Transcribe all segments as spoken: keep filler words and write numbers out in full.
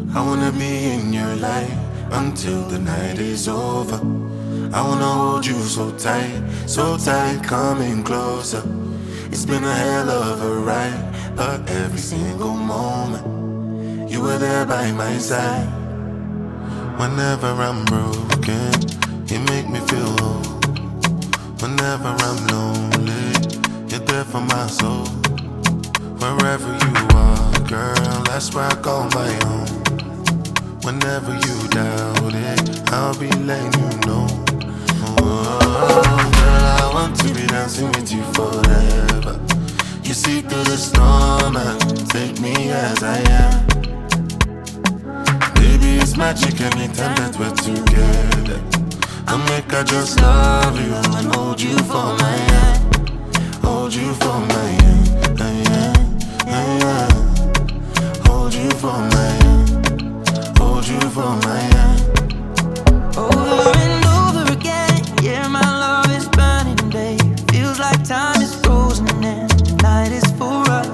I wanna be in your life until the night is over. I wanna hold you so tight, so tight, coming closer. It's been a hell of a ride, but every single moment you were there by my side. Whenever I'm broken, you make me feel whole. Whenever I'm lonely, you're there for my soul. Wherever you are, girl, that's where I call my own. Whenever you doubt it, I'll be letting you know. Oh, girl, I want to be dancing with you forever. You see through the storm and take me as I am. Baby, it's magic anytime that we're together. I'll make I just love you and hold you for my hand. Hold you for my hand, hand, hand. Hold you for my hand. Hold you for my hand. Over and over again, yeah, my love is burning, babe. Feels like time is frozen and the night is for us.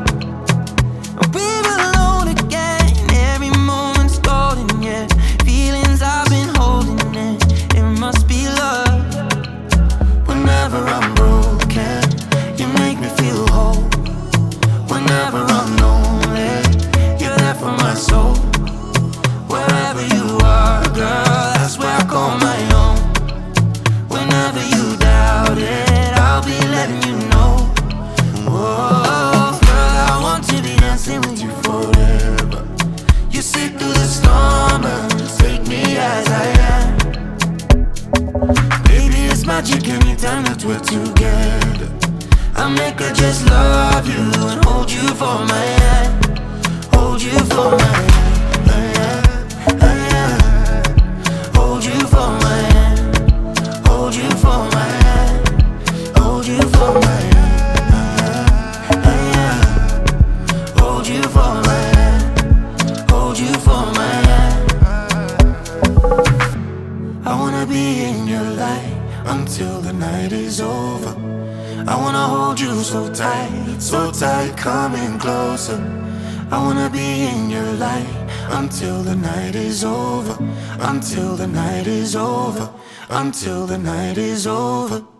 We're alone again, every moment's golden, yeah. Feelings I've been holding in, it must be love. Whenever I'm broken, you make me feel whole. Whenever I'm lonely, you're there for my soul. Wherever you are, girl, that's where I call my own. Whenever you doubt it, I'll be letting you know. Whoa, girl, I want to be dancing with you forever. You see through the storm and take me as I am. Baby, it's magic anytime that we're together. I make her just love you and hold you for my hand. Hold you for my hand. Hold you for my hand. Hold you for my hand. Hold you for my hand. Hold you for my hand. Hold you for my hand. I wanna be in your light until the night is over. I wanna hold you so tight, so tight, coming closer. I wanna be in your light until the night is over. Until the night is over. Until the night is over.